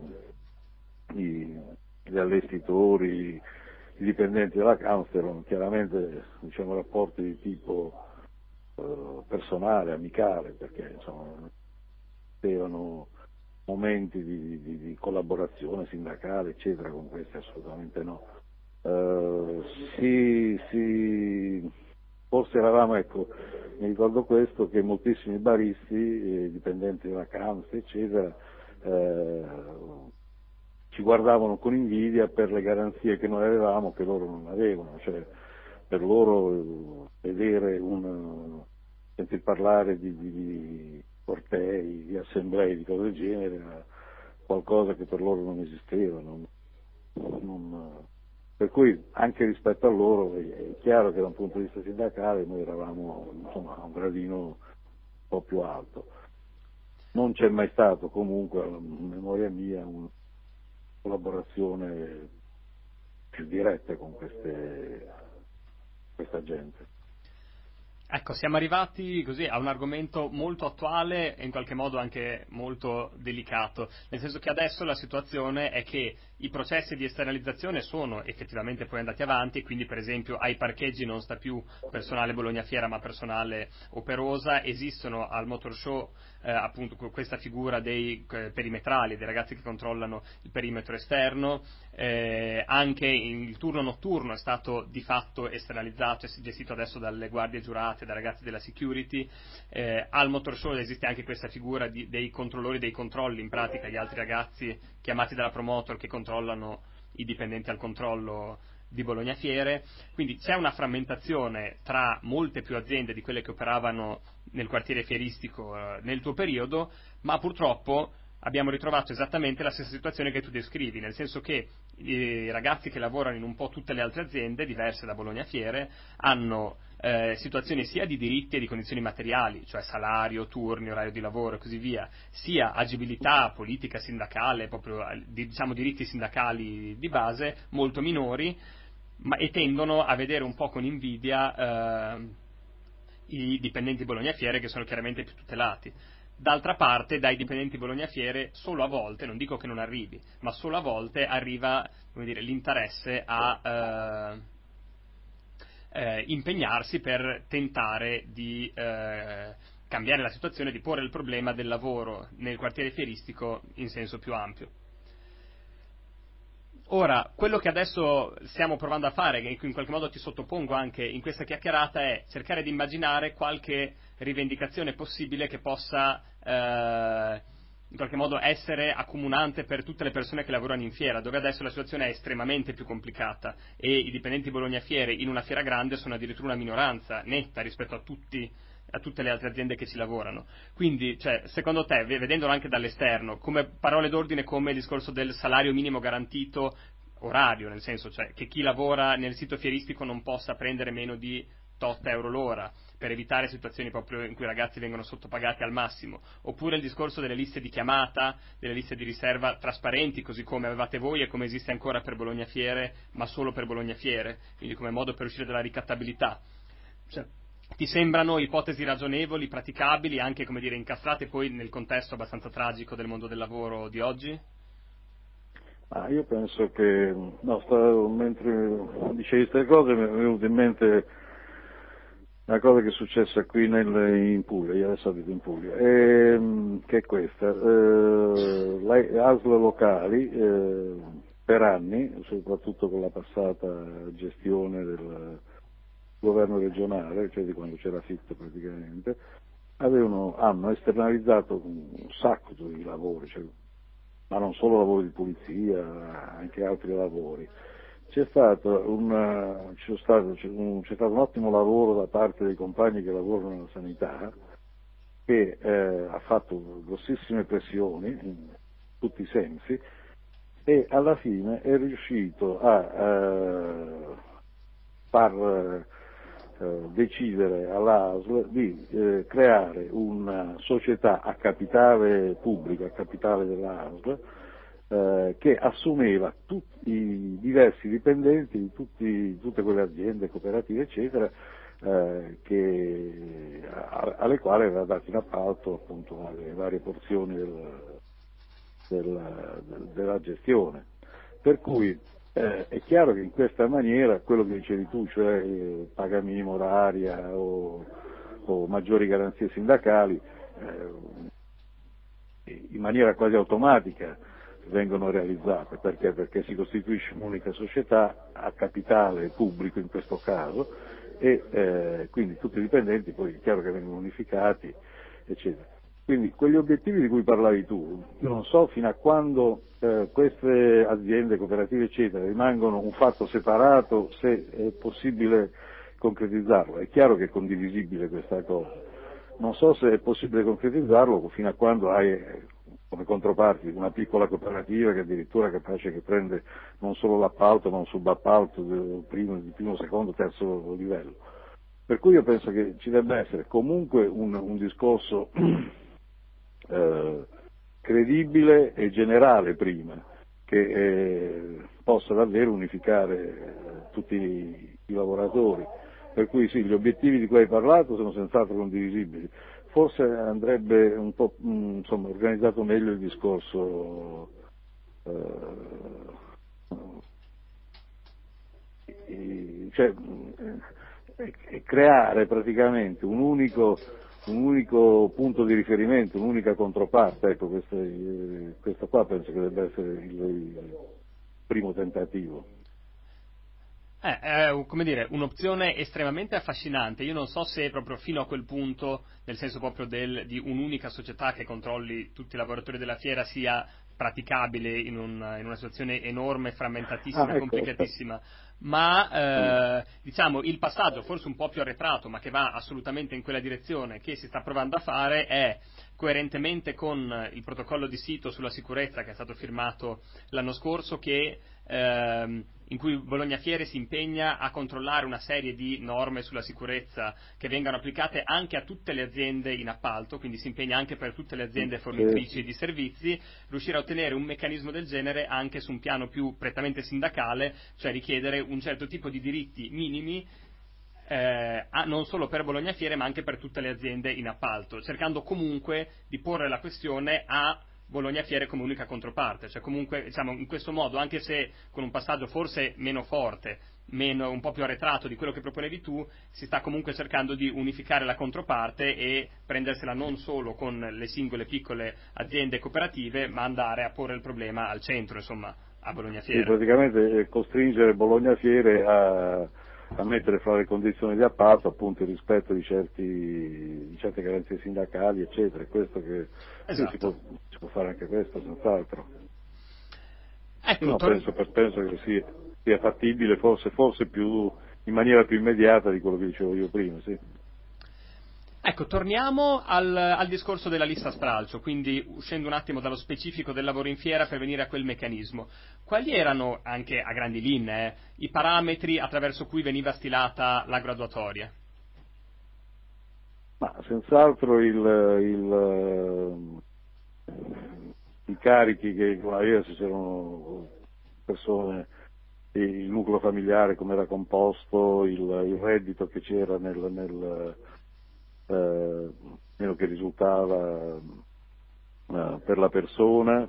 i, gli allestitori, i dipendenti della Canf, erano chiaramente diciamo, rapporti di tipo eh, personale, amicale, perché insomma erano momenti di, di, di collaborazione sindacale, eccetera, con questi assolutamente no. Eh, sì, sì, forse eravamo, ecco, mi ricordo questo, che moltissimi baristi, eh, dipendenti della Canf, eccetera, eh, ci guardavano con invidia per le garanzie che noi avevamo, che loro non avevano, cioè per loro eh, vedere un, sentir parlare di, di, di cortei, di assemblee, di cose del genere, era qualcosa che per loro non esisteva, non, non, Per cui anche rispetto a loro è chiaro che da un punto di vista sindacale noi eravamo, insomma, a un gradino un po' più alto. Non c'è mai stato comunque, a memoria mia, una collaborazione più diretta con queste, questa gente.
Ecco, siamo arrivati così a un argomento molto attuale e in qualche modo anche molto delicato, nel senso che adesso la situazione è che i processi di esternalizzazione sono effettivamente poi andati avanti, e quindi per esempio ai parcheggi non sta più personale Bologna Fiera ma personale Operosa, esistono al Motor Show eh, appunto questa figura dei eh, perimetrali, dei ragazzi che controllano il perimetro esterno, eh, anche in, il turno notturno è stato di fatto esternalizzato e gestito adesso dalle guardie giurate, dai ragazzi della security, eh, al Motor Show esiste anche questa figura di, dei controllori dei controlli, in pratica gli altri ragazzi chiamati dalla promotor che controllano i dipendenti al controllo di Bologna Fiere, quindi c'è una frammentazione tra molte più aziende di quelle che operavano nel quartiere fieristico eh, nel tuo periodo, ma purtroppo abbiamo ritrovato esattamente la stessa situazione che tu descrivi, nel senso che i ragazzi che lavorano in un po' tutte le altre aziende, diverse da Bologna Fiere, hanno eh, situazioni sia di diritti e di condizioni materiali, cioè salario, turni, orario di lavoro e così via, sia agibilità politica, sindacale, proprio diciamo diritti sindacali di base, molto minori, ma, e tendono a vedere un po' con invidia eh, i dipendenti Bologna Fiere che sono chiaramente più tutelati. D'altra parte dai dipendenti Bologna Fiere solo a volte, non dico che non arrivi, ma solo a volte arriva, come dire, l'interesse a eh, eh, impegnarsi per tentare di eh, cambiare la situazione, di porre il problema del lavoro nel quartiere fieristico in senso più ampio. Ora, quello che adesso stiamo provando a fare, che in qualche modo ti sottopongo anche in questa chiacchierata, è cercare di immaginare qualche rivendicazione possibile che possa eh, in qualche modo essere accomunante per tutte le persone che lavorano in fiera, dove adesso la situazione è estremamente più complicata e i dipendenti Bologna Fiere in una fiera grande sono addirittura una minoranza netta rispetto a tutti a tutte le altre aziende che ci lavorano. Quindi, cioè, secondo te, vedendolo anche dall'esterno, come parole d'ordine come il discorso del salario minimo garantito orario, nel senso, cioè, che chi lavora nel sito fieristico non possa prendere meno di tot euro l'ora, per evitare situazioni proprio in cui i ragazzi vengono sottopagati al massimo, oppure il discorso delle liste di chiamata, delle liste di riserva trasparenti, così come avevate voi e come esiste ancora per Bologna Fiere, ma solo per Bologna Fiere, quindi come modo per uscire dalla ricattabilità. Cioè, ti sembrano ipotesi ragionevoli, praticabili, anche, come dire, incastrate poi nel contesto abbastanza tragico del mondo del lavoro di oggi?
Ah, io penso che, no, stavo, mentre dicevi queste cose mi è venuta in mente una cosa che è successa qui nel, in Puglia, io adesso abito in Puglia, e, che è questa, eh, le A S L locali eh, per anni, soprattutto con la passata gestione del governo regionale, cioè di quando c'era Fitto praticamente, avevano, hanno esternalizzato un sacco di lavori, cioè, ma non solo lavori di pulizia, anche altri lavori. C'è stato, un, c'è stato, c'è un, c'è stato un ottimo lavoro da parte dei compagni che lavorano nella sanità, che eh, ha fatto grossissime pressioni in tutti i sensi e alla fine è riuscito a eh, far eh, decidere all'A S L di eh, creare una società a capitale pubblico, a capitale dell'A S L, eh, che assumeva tutti i diversi dipendenti di tutti, tutte quelle aziende, cooperative, eccetera, eh, che, a, alle quali aveva dato in appalto appunto le varie porzioni del, del, della gestione. Per cui eh, è chiaro che in questa maniera quello che dicevi tu, cioè eh, paga minimo oraria o, o maggiori garanzie sindacali, eh, in maniera quasi automatica vengono realizzate. Perché? Perché si costituisce un'unica società a capitale pubblico in questo caso e eh, quindi tutti i dipendenti poi è chiaro che vengono unificati, eccetera. Quindi quegli obiettivi di cui parlavi tu, io non so fino a quando eh, queste aziende, cooperative eccetera rimangono un fatto separato, se è possibile concretizzarlo. È chiaro che è condivisibile questa cosa, non so se è possibile concretizzarlo fino a quando hai come controparti una piccola cooperativa che addirittura è capace che prende non solo l'appalto ma un subappalto del primo, di primo, secondo, terzo livello. Per cui io penso che ci debba essere comunque un, un discorso eh, credibile e generale prima, che eh, possa davvero unificare eh, tutti i, i lavoratori. Per cui sì, gli obiettivi di cui hai parlato sono senz'altro condivisibili. Forse andrebbe un po' mh, insomma, organizzato meglio il discorso, eh, cioè eh, creare praticamente un unico, un unico punto di riferimento, un'unica controparte. Ecco, questo, eh, questo qua penso che debba essere il, il primo tentativo.
Eh, è, come dire, un'opzione estremamente affascinante. Io non so se proprio fino a quel punto, nel senso proprio del, di un'unica società che controlli tutti i lavoratori della fiera, sia praticabile in, un, in una situazione enorme, frammentatissima
Ah,
e
ecco,
complicatissima, ma eh, diciamo il passaggio forse un po' più arretrato, ma che va assolutamente in quella direzione che si sta provando a fare, è coerentemente con il protocollo di sito sulla sicurezza che è stato firmato l'anno scorso, che ehm, in cui Bologna Fiere si impegna a controllare una serie di norme sulla sicurezza che vengano applicate anche a tutte le aziende in appalto, quindi si impegna anche per tutte le aziende fornitrici di servizi, riuscire a ottenere un meccanismo del genere anche su un piano più prettamente sindacale, cioè richiedere un certo tipo di diritti minimi eh, non solo per Bologna Fiere ma anche per tutte le aziende in appalto, cercando comunque di porre la questione a Bologna Fiere come unica controparte, cioè comunque diciamo in questo modo, anche se con un passaggio forse meno forte, meno, un po' più arretrato di quello che proponevi tu, si sta comunque cercando di unificare la controparte e prendersela non solo con le singole piccole aziende cooperative, ma andare a porre il problema al centro, insomma, a Bologna
Sì,
Fiere.
praticamente costringere Bologna Fiere a, a mettere fra le condizioni di appalto appunto il rispetto di, certi, di certe garanzie sindacali, eccetera. Questo che sì, si, può,
Esatto.
si può fare anche questo, senz'altro. Sì,
Ecco,
no,
tor-
penso, penso che sia, sia fattibile, forse, forse più, in maniera più immediata di quello che dicevo io prima, sì.
Ecco, torniamo al, al discorso della lista stralcio, quindi uscendo un attimo dallo specifico del lavoro in fiera per venire a quel meccanismo. Quali erano, anche a grandi linee, eh, i parametri attraverso cui veniva stilata la graduatoria?
Ma senz'altro il, il, eh, i carichi che con la via ci c'erano persone, il nucleo familiare come era composto, il, il reddito che c'era nel, nel eh, quello che risultava eh, per la persona,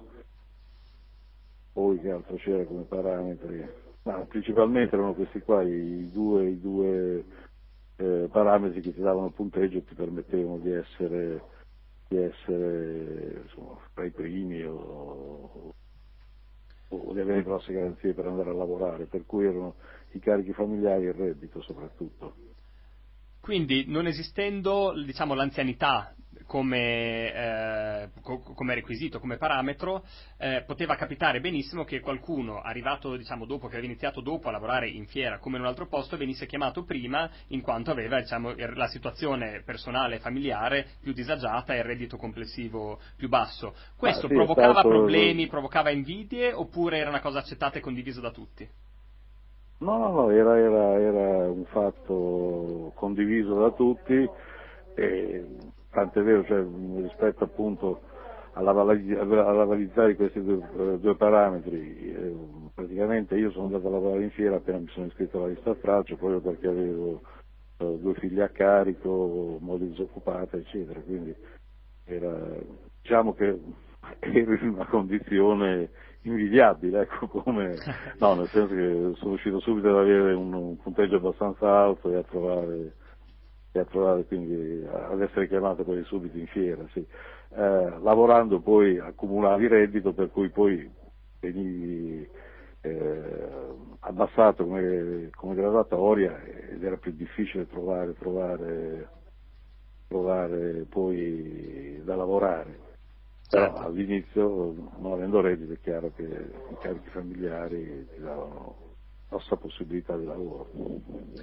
poi che altro c'era come parametri? Ma principalmente erano questi qua, i due, i due eh, parametri che ti davano punteggio e ti permettevano di essere, di essere insomma, tra i primi o, o di avere grosse garanzie per andare a lavorare, per cui erano i carichi familiari e il reddito soprattutto.
Quindi, non esistendo, diciamo, l'anzianità come, eh, co- come requisito, come parametro, eh, poteva capitare benissimo che qualcuno, arrivato diciamo, dopo, che aveva iniziato dopo a lavorare in fiera come in un altro posto, venisse chiamato prima in quanto aveva diciamo, la situazione personale e familiare più disagiata e il reddito complessivo più basso.
Ma
Questo
sì, è
provocava
stato.
problemi, provocava invidie oppure era una cosa accettata e condivisa da tutti?
No, no, no, era, era, era un fatto condiviso da tutti, e, tant'è vero, cioè, rispetto appunto alla, valid- alla validità di questi due, eh, due parametri, eh, praticamente io sono andato a lavorare in fiera appena mi sono iscritto alla lista stralcio, proprio perché avevo eh, due figli a carico, moglie disoccupata, eccetera, quindi era, diciamo che ero in una condizione invidiabile, ecco, come, no, nel senso che sono riuscito subito ad avere un, un punteggio abbastanza alto e a trovare, e a trovare quindi, ad essere chiamato poi subito in fiera, sì. Eh, lavorando poi accumulavi reddito per cui poi venivi eh, abbassato come, come graduatoria ed era più difficile trovare, trovare, trovare poi da lavorare. Però
Certo.
all'inizio, non avendo reddito, è chiaro che i carichi familiari ti davano grossa possibilità di lavoro.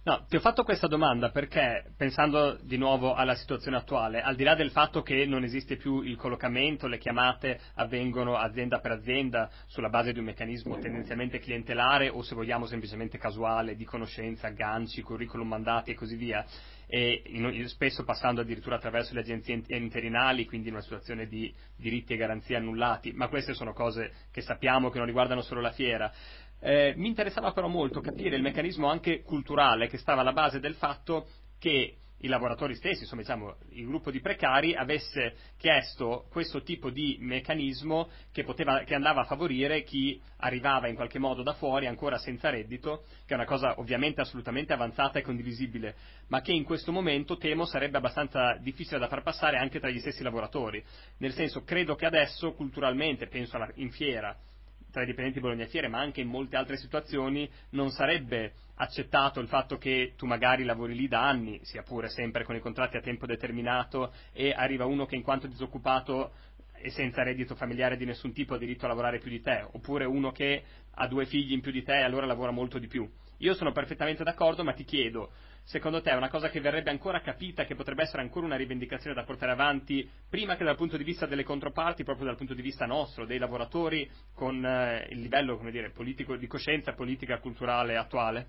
No, ti ho fatto questa domanda perché, pensando di nuovo alla situazione attuale, al di là del fatto che non esiste più il collocamento, le chiamate avvengono azienda per azienda sulla base di un meccanismo tendenzialmente clientelare o, se vogliamo, semplicemente casuale, di conoscenze, agganci, curriculum mandati e così via, e in- spesso passando addirittura attraverso le agenzie interinali, quindi in una situazione di diritti e garanzie annullati, ma queste sono cose che sappiamo che non riguardano solo la fiera. Eh, mi interessava però molto capire il meccanismo anche culturale che stava alla base del fatto che i lavoratori stessi, insomma diciamo il gruppo di precari, avesse chiesto questo tipo di meccanismo che, poteva, che andava a favorire chi arrivava in qualche modo da fuori ancora senza reddito, che è una cosa ovviamente assolutamente avanzata e condivisibile, ma che in questo momento temo sarebbe abbastanza difficile da far passare anche tra gli stessi lavoratori. Nel senso, credo che adesso culturalmente, penso alla, in fiera, tra i dipendenti di Bologna Fiere, ma anche in molte altre situazioni, non sarebbe accettato il fatto che tu magari lavori lì da anni, sia pure sempre con i contratti a tempo determinato, e arriva uno che in quanto disoccupato e senza reddito familiare di nessun tipo ha diritto a lavorare più di te, oppure uno che ha due figli in più di te e allora lavora molto di più. Io sono perfettamente d'accordo, ma ti chiedo, secondo te è una cosa che verrebbe ancora capita, che potrebbe essere ancora una rivendicazione da portare avanti, prima che dal punto di vista delle controparti, proprio dal punto di vista nostro, dei lavoratori, con eh, il livello, come dire, politico, di coscienza politica culturale attuale?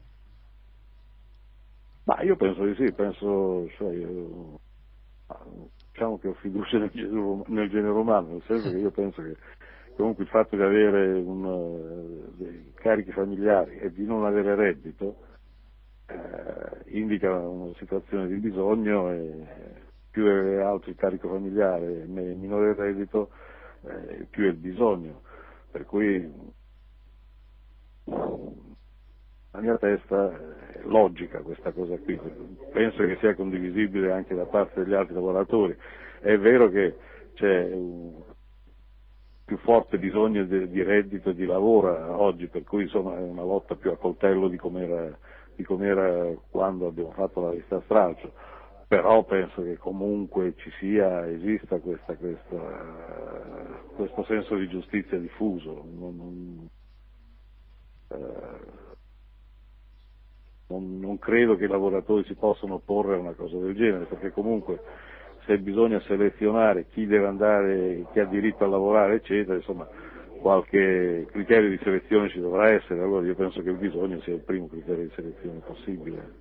Ma io penso di sì, penso, cioè, io, diciamo che ho fiducia nel genere, nel genere umano, nel senso che io penso che comunque il fatto di avere un, eh, dei carichi familiari e di non avere reddito eh, indica una situazione di bisogno, e più è alto il carico familiare e minore il reddito, eh, più è il bisogno. Per cui la mia testa è logica questa cosa qui, penso che sia condivisibile anche da parte degli altri lavoratori. È vero che c'è un più forte bisogno di, di reddito e di lavoro oggi, per cui insomma è una lotta più a coltello di com'era, di com'era quando abbiamo fatto la lista stralcio, però penso che comunque ci sia, esista questa, questa, questo senso di giustizia diffuso. Non, non, eh, Non, non credo che i lavoratori si possano opporre a una cosa del genere, perché comunque se bisogna selezionare chi deve andare, chi ha diritto a lavorare, eccetera, insomma, qualche criterio di selezione ci dovrà essere. Allora io penso che il bisogno sia il primo criterio di selezione possibile.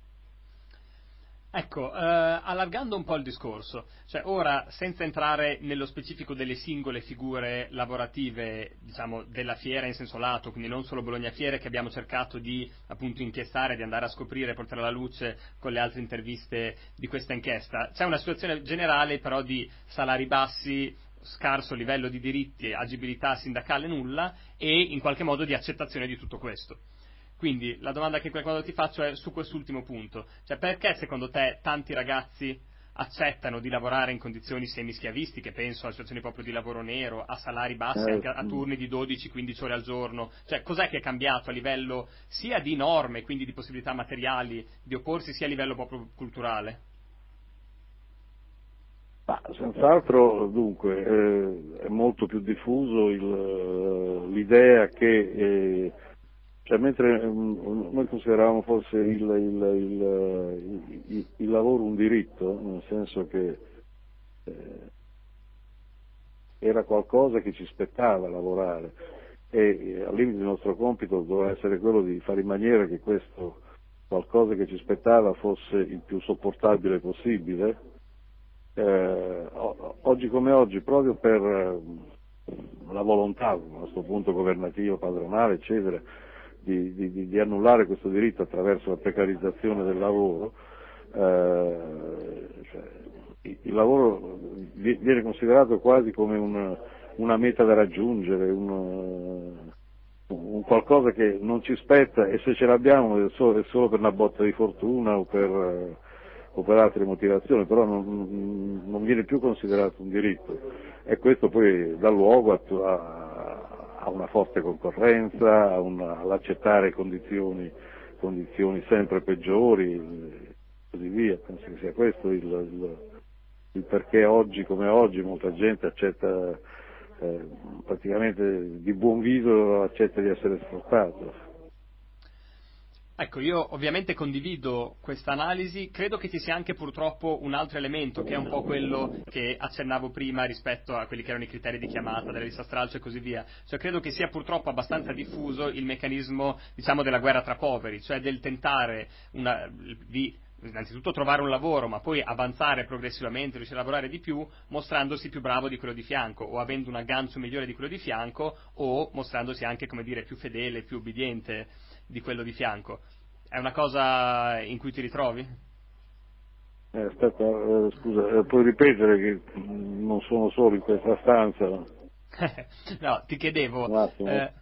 Ecco, eh, allargando un po' il discorso, cioè ora senza entrare nello specifico delle singole figure lavorative, diciamo, della fiera in senso lato, quindi non solo Bologna Fiere che abbiamo cercato di appunto inchiestare, di andare a scoprire, portare alla luce con le altre interviste di questa inchiesta, c'è una situazione generale però di salari bassi, scarso livello di diritti, agibilità sindacale nulla e in qualche modo di accettazione di tutto questo. Quindi la domanda che in qualche modo ti faccio è su quest'ultimo punto, cioè perché secondo te tanti ragazzi accettano di lavorare in condizioni semischiavistiche, penso a situazioni proprio di lavoro nero, a salari bassi,
Eh,
anche a, a
mh.
turni di dodici quindici ore al giorno, cioè cos'è che è cambiato a livello sia di norme, quindi di possibilità materiali di opporsi, sia a livello proprio culturale?
Ma senz'altro dunque eh, è molto più diffuso il, l'idea che eh, cioè, mentre um, noi consideravamo forse il, il, il, il, il lavoro un diritto, nel senso che eh, era qualcosa che ci spettava lavorare e eh, al limite il nostro compito doveva essere quello di fare in maniera che questo qualcosa che ci spettava fosse il più sopportabile possibile. Eh, oggi come oggi, proprio per eh, la volontà, a questo punto governativa, padronale, eccetera, di, di, di annullare questo diritto attraverso la precarizzazione del lavoro, eh, cioè, il lavoro viene considerato quasi come una, una meta da raggiungere, un, un qualcosa che non ci spetta e se ce l'abbiamo è solo, è solo per una botta di fortuna o per, o per altre motivazioni, però non, non viene più considerato un diritto e questo poi dà luogo a, a, a una forte concorrenza, a una, all'accettare condizioni, condizioni sempre peggiori e così via. Penso che sia questo il, il, il perché oggi come oggi molta gente accetta eh, praticamente di buon viso accetta di essere sfruttato.
Ecco, io ovviamente condivido questa analisi, credo che ci sia anche purtroppo un altro elemento che è un po' quello che accennavo prima rispetto a quelli che erano i criteri di chiamata della lista stralcio e così via, cioè credo che sia purtroppo abbastanza diffuso il meccanismo, diciamo, della guerra tra poveri, cioè del tentare una, di innanzitutto trovare un lavoro, ma poi avanzare progressivamente, riuscire a lavorare di più, mostrandosi più bravo di quello di fianco, o avendo un aggancio migliore di quello di fianco, o mostrandosi anche, come dire, più fedele, più ubbidiente di quello di fianco. È una cosa in cui ti ritrovi?
Eh, aspetta, eh, scusa, eh, puoi ripetere che mm, non sono solo in questa stanza?
No, ti chiedevo,
Un attimo.
eh,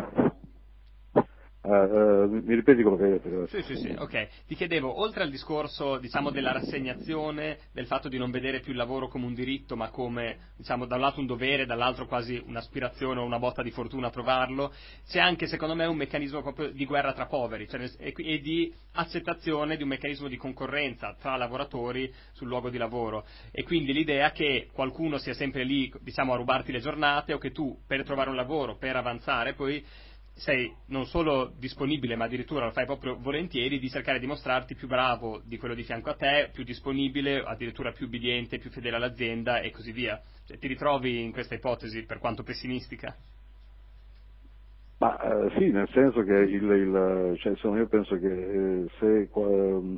Ah, eh, mi ripeti quello che hai detto?
sì, sì, sì,
Grazie.
ok. Ti chiedevo, oltre al discorso, diciamo, della rassegnazione, del fatto di non vedere più il lavoro come un diritto, ma come, diciamo, da un lato un dovere, dall'altro quasi un'aspirazione o una botta di fortuna a trovarlo, c'è anche, secondo me, un meccanismo proprio di guerra tra poveri, cioè, e, e di accettazione di un meccanismo di concorrenza tra lavoratori sul luogo di lavoro. E quindi l'idea che qualcuno sia sempre lì, diciamo, a rubarti le giornate, o che tu, per trovare un lavoro, per avanzare, poi sei non solo disponibile, ma addirittura lo fai proprio volentieri, di cercare di mostrarti più bravo di quello di fianco a te, più disponibile, addirittura più ubbidiente, più fedele all'azienda e così via. Cioè, ti ritrovi in questa ipotesi, per quanto pessimistica?
Ma eh, sì, nel senso che il, il- cioè, insomma, io penso che eh, se, qua-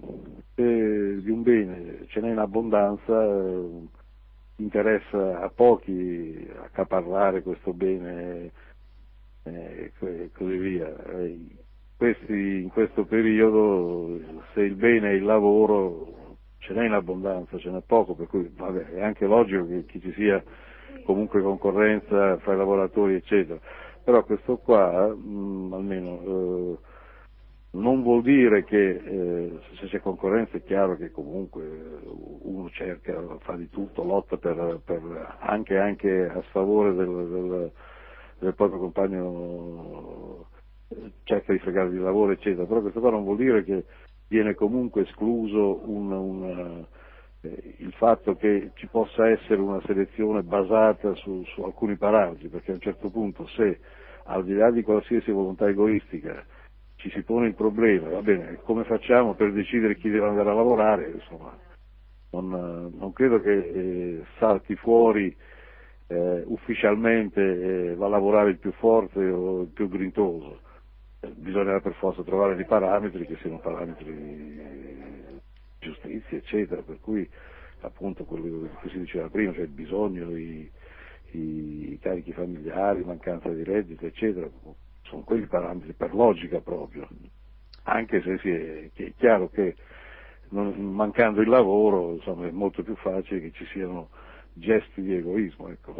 se di un bene ce n'è in abbondanza, eh, interessa a pochi accaparrare questo bene eh, e così via. Eh, questi, in questo periodo, se il bene è il lavoro, ce n'è in abbondanza, ce n'è poco, per cui vabbè, è anche logico che, che ci sia comunque concorrenza fra i lavoratori, eccetera. Però questo qua, mh, almeno, eh, non vuol dire che eh, se c'è concorrenza è chiaro che comunque uno cerca, fa di tutto, lotta per, per- anche, anche a sfavore del, del- del proprio compagno, eh, cerca di fregare di lavoro, eccetera. Però questo qua non vuol dire che viene comunque escluso un, un, eh, il fatto che ci possa essere una selezione basata su, su alcuni parametri, perché a un certo punto, se al di là di qualsiasi volontà egoistica ci si pone il problema, va bene, come facciamo per decidere chi deve andare a lavorare, insomma, non, non credo che eh, salti fuori eh, ufficialmente eh, va a lavorare il più forte o il più grintoso. Eh, bisogna per forza trovare dei parametri che siano parametri di giustizia, eccetera, per cui appunto quello che si diceva prima, cioè il bisogno, i, i carichi familiari, mancanza di reddito, eccetera, sono quei parametri per logica proprio, anche se si è, che è chiaro che non, mancando il lavoro, insomma, è molto più facile che ci siano gesti di egoismo, ecco.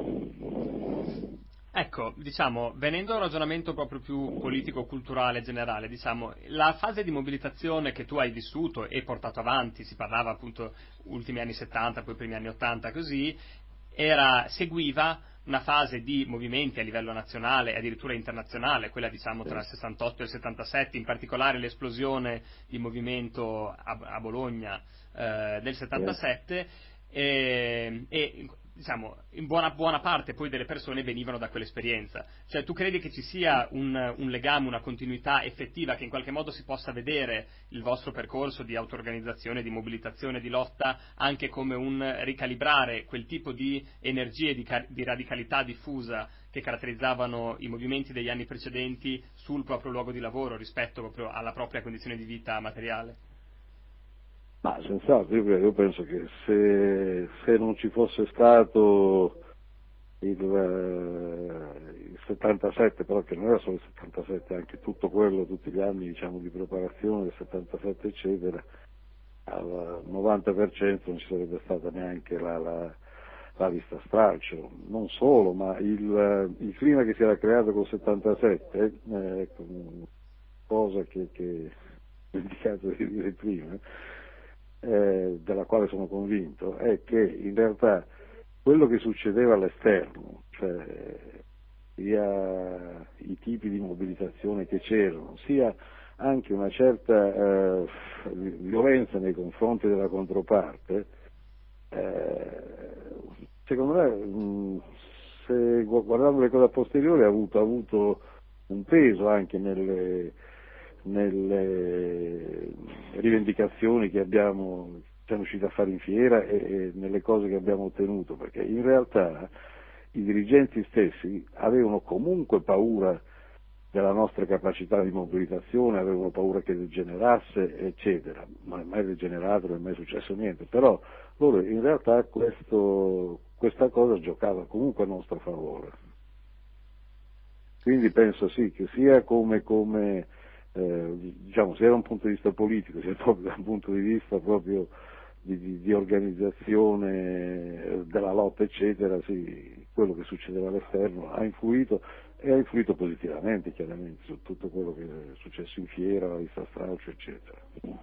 Ecco, diciamo, venendo a un ragionamento proprio più politico-culturale generale, diciamo, la fase di mobilitazione che tu hai vissuto e portato avanti, si parlava appunto ultimi anni settanta, poi primi anni ottanta, così, era, seguiva una fase di movimenti a livello nazionale e addirittura internazionale, quella diciamo tra il sessantotto e il settantasette, in particolare l'esplosione di movimento a, a Bologna eh, del settantasette, e, e diciamo, in buona, buona parte poi delle persone venivano da quell'esperienza. Cioè, tu credi che ci sia un, un legame, una continuità effettiva, che in qualche modo si possa vedere il vostro percorso di auto-organizzazione, di mobilitazione, di lotta, anche come un ricalibrare quel tipo di energie, di, di radicalità diffusa che caratterizzavano i movimenti degli anni precedenti sul proprio luogo di lavoro rispetto proprio alla propria condizione di vita materiale?
Ma senz'altro, io, io penso che se, se non ci fosse stato il, eh, il settantasette, però che non era solo il settantasette, anche tutto quello, tutti gli anni diciamo, di preparazione del settantasette eccetera, al novanta per cento non ci sarebbe stata neanche la, la, la lista stralcio. Non solo, ma il, il clima che si era creato col settantasette, eh, cosa che, che ho indicato di dire prima, eh, della quale sono convinto, è che in realtà quello che succedeva all'esterno, cioè sia i tipi di mobilitazione che c'erano, sia anche una certa eh, violenza nei confronti della controparte, eh, secondo me, mh, se guardando le cose a posteriori, ha avuto, ha avuto un peso anche nelle, nelle rivendicazioni che abbiamo siamo riusciti a fare in fiera e, e nelle cose che abbiamo ottenuto, perché in realtà i dirigenti stessi avevano comunque paura della nostra capacità di mobilitazione, avevano paura che degenerasse, eccetera. Non è mai degenerato, non è mai successo niente, però loro in realtà questo, questa cosa giocava comunque a nostro favore. Quindi penso sì, che sia come, come eh, diciamo, sia da un punto di vista politico, sia proprio da un punto di vista proprio di, di, di organizzazione della lotta, eccetera, sì, quello che succedeva all'esterno ha influito e ha influito positivamente, chiaramente, su tutto quello che è successo in fiera, la lista stralcio, eccetera.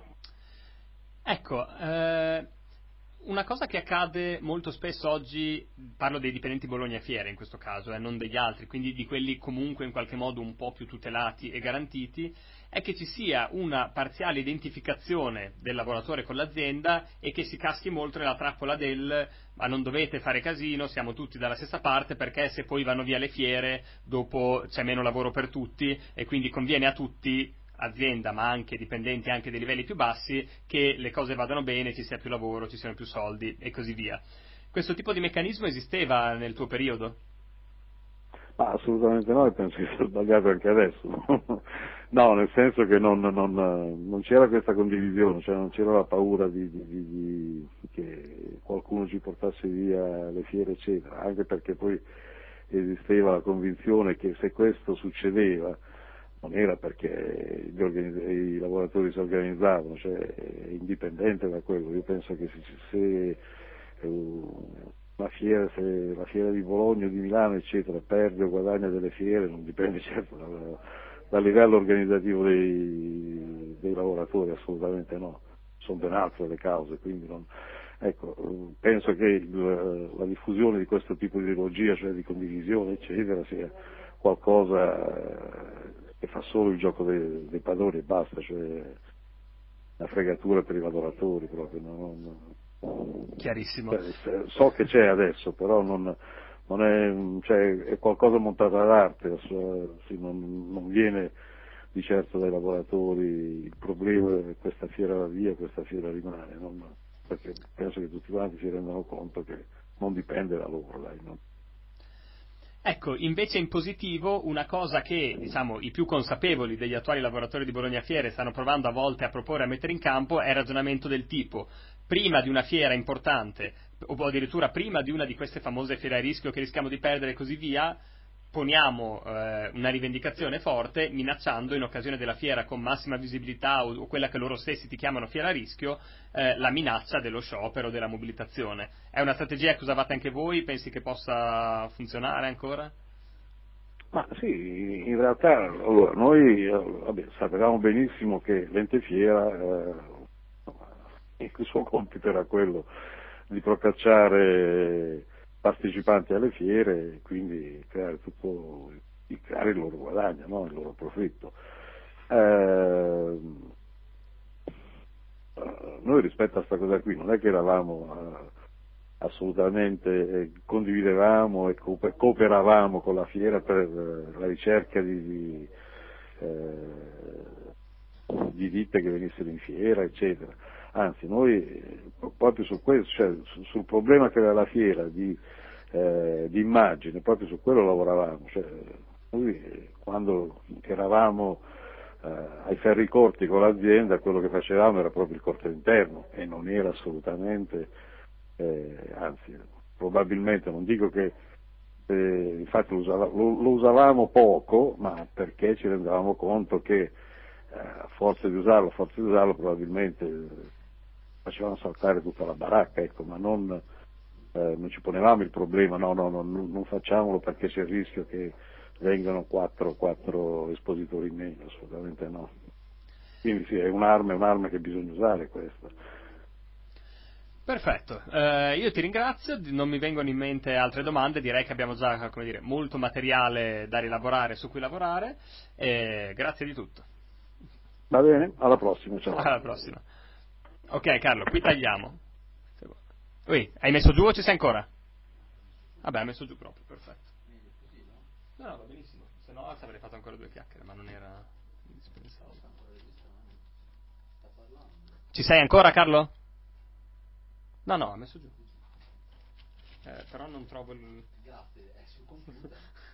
Ecco, eh, una cosa che accade molto spesso oggi, parlo dei dipendenti Bologna Fiere in questo caso, eh, non degli altri, quindi di quelli comunque in qualche modo un po' più tutelati e garantiti, è che ci sia una parziale identificazione del lavoratore con l'azienda e che si caschi molto nella trappola del ma non dovete fare casino, siamo tutti dalla stessa parte, perché se poi vanno via le fiere dopo c'è meno lavoro per tutti e quindi conviene a tutti, azienda ma anche dipendenti anche dei livelli più bassi, che le cose vadano bene, ci sia più lavoro, ci siano più soldi e così via. Questo tipo di meccanismo esisteva nel tuo periodo?
Ma assolutamente no, e penso che sia sbagliato anche adesso. No, nel senso che non, non, non c'era questa condivisione, cioè non c'era la paura di, di, di, di che qualcuno ci portasse via le fiere, eccetera, anche perché poi esisteva la convinzione che se questo succedeva non era perché gli organizz- i lavoratori si organizzavano, cioè è indipendente da quello. Io penso che se, se la fiera, se la fiera di Bologna o di Milano, eccetera, perde o guadagna delle fiere, non dipende certo dal, dal livello organizzativo dei, dei lavoratori, assolutamente no, sono ben altre le cause, quindi non, ecco, penso che il, la diffusione di questo tipo di ideologia, cioè di condivisione, eccetera, sia qualcosa che fa solo il gioco dei, dei padroni e basta, cioè una fregatura per i lavoratori proprio, non, non,
Chiarissimo.
cioè, so che c'è adesso, però non, non è, cioè, è qualcosa montato ad arte, sì, non, non viene di certo dai lavoratori il problema è questa fiera va via, questa fiera rimane, non, perché penso che tutti quanti si rendano conto che non dipende da loro, dai, no?
Ecco, invece in positivo una cosa che, diciamo, i più consapevoli degli attuali lavoratori di Bologna Fiere stanno provando a volte a proporre, a mettere in campo, è il ragionamento del tipo: prima di una fiera importante, o addirittura prima di una di queste famose fiere a rischio che rischiamo di perdere e così via, poniamo eh, una rivendicazione forte, minacciando in occasione della fiera con massima visibilità o, o quella che loro stessi ti chiamano fiera a rischio, eh, la minaccia dello sciopero, della mobilitazione. È una strategia che usavate anche voi? Pensi che possa funzionare ancora?
Ma sì, in realtà allora, noi eh, vabbè, sapevamo benissimo che l'ente fiera, eh, il suo compito era quello di procacciare partecipanti alle fiere e quindi creare tutto, di creare il loro guadagno, no? Il loro profitto. Eh, noi rispetto a questa cosa qui non è che eravamo eh, assolutamente, eh, condividevamo e cooperavamo con la fiera per eh, la ricerca di, di, eh, di ditte che venissero in fiera, eccetera. Anzi, noi eh, proprio su questo, cioè su, sul problema che era la fiera di, eh, di immagine, proprio su quello lavoravamo. Cioè, noi eh, quando eravamo eh, ai ferri corti con l'azienda, quello che facevamo era proprio il corto interno e non era assolutamente, eh, anzi, probabilmente, non dico che eh, infatti lo, usava, lo, lo usavamo poco, ma perché ci rendevamo conto che eh, a forza di usarlo, a forza di usarlo probabilmente eh, facevano saltare tutta la baracca, ecco, ma non, eh, non ci ponevamo il problema, no, no, no, non facciamolo perché c'è il rischio che vengano quattro, quattro espositori in meno, assolutamente no. Quindi sì, è un'arma, è un'arma che bisogna usare questa.
Perfetto, eh, io ti ringrazio, non mi vengono in mente altre domande, direi che abbiamo già, come dire, molto materiale da rilavorare, su cui lavorare, e grazie di tutto.
Va bene, alla prossima, ciao.
Alla prossima. Ok Carlo, qui tagliamo. Ui, hai messo giù o ci sei ancora? Vabbè, hai messo giù proprio, perfetto. No, no, va benissimo, se no avrei fatto ancora due chiacchiere, ma non era indispensabile. Ci sei ancora, Carlo? No, no, ha messo giù. Eh, però non trovo il... Grazie, è sul computer.